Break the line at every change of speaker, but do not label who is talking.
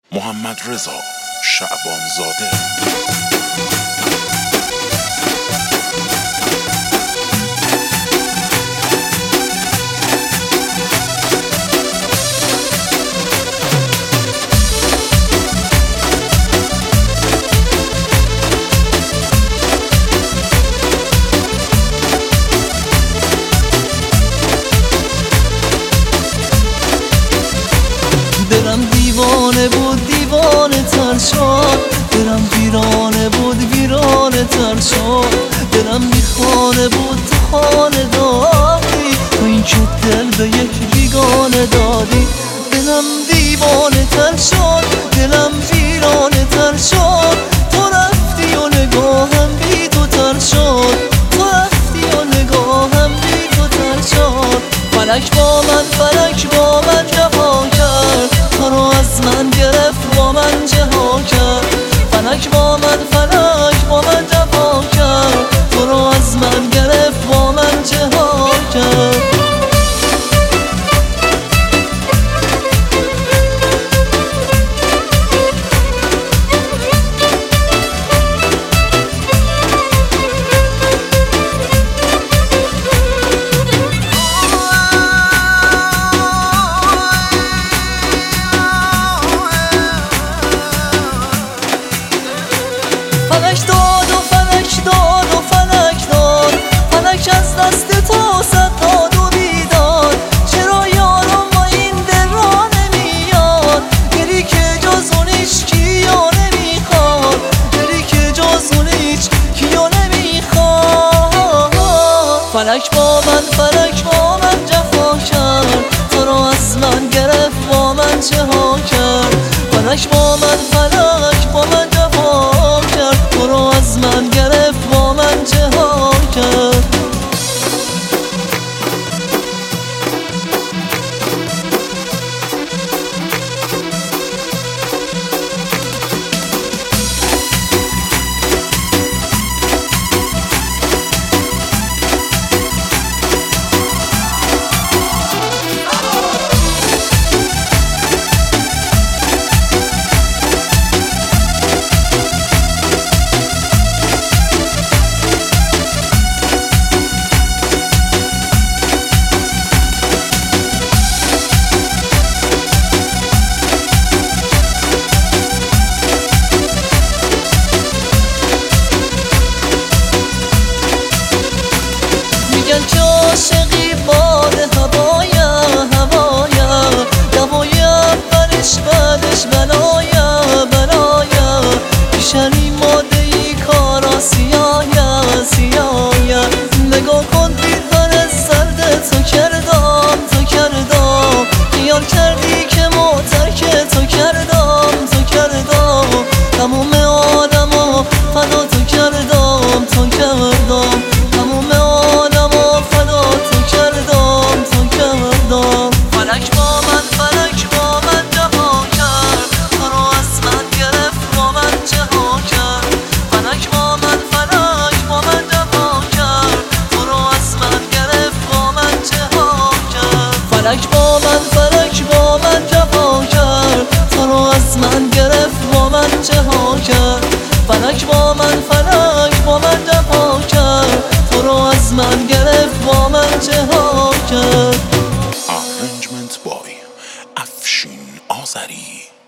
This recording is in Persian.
محمد رضا شعبانزاده.
دلم دیوانه بود دیوانه تر شد، دلم ویرانه بود ویرانه تر شد، دلم بیخانه بود تو خانه دادی، تو این که دل به یک بیگانه دادی. دلم دیوانه تر شد، دلم ویرانه تر شد، تو رفتی و نگاهم بی تو تر شد، تو رفتی و نگاهم بی تو تر شد. فلک با من فلک با من جفا کرد، تو رو از من گرفت با من جها کرد. فلک با من فلک با من جفا کرد، تو رو از من گرفت با من جها کرد. فلک داد و فلک داد و فلک داد، فلک از دست تو صد داد و بیداد. چرا یارم با این دل را نمیاد، دلی که جز اون هیچ کیو نمیخواد، دلی که جز اون هیچ کیو نمیخواد. فلک با من فلک با من جفا کرد، تو رو از من گرفت با من جها کرد. فلک با من فلک با من جفا کرد، تو رو از من گرفت با من جها کرد. میگن که عاشقی باد هوایا هوایا، دوای اولش بعدش بلایا بلایا. پیشنی ماده ای کارا سیایا سیایا. نگاه کن پیرهن سرد تو کردم تو کردم، خیال کردی که معترک تو کردم تو کردم. تموم آدما فدا تو کردم تو کردم، تموم آدما فدا تو کردم تو کردم. فلک با من فلک با من جفا کرد، تو رو از من گرفت با من جها کرد. فلک با من فلک با من جفا کرد، تو رو از من گرفت با من جها کرد. فلک با من فلک با من جفا کرد، تو رو از من گرفت با من جها کرد. فلک با من فلک با من جفا کرد، تو رو از من گرفت با من جها کرد.
Arrangement by افشین آذری.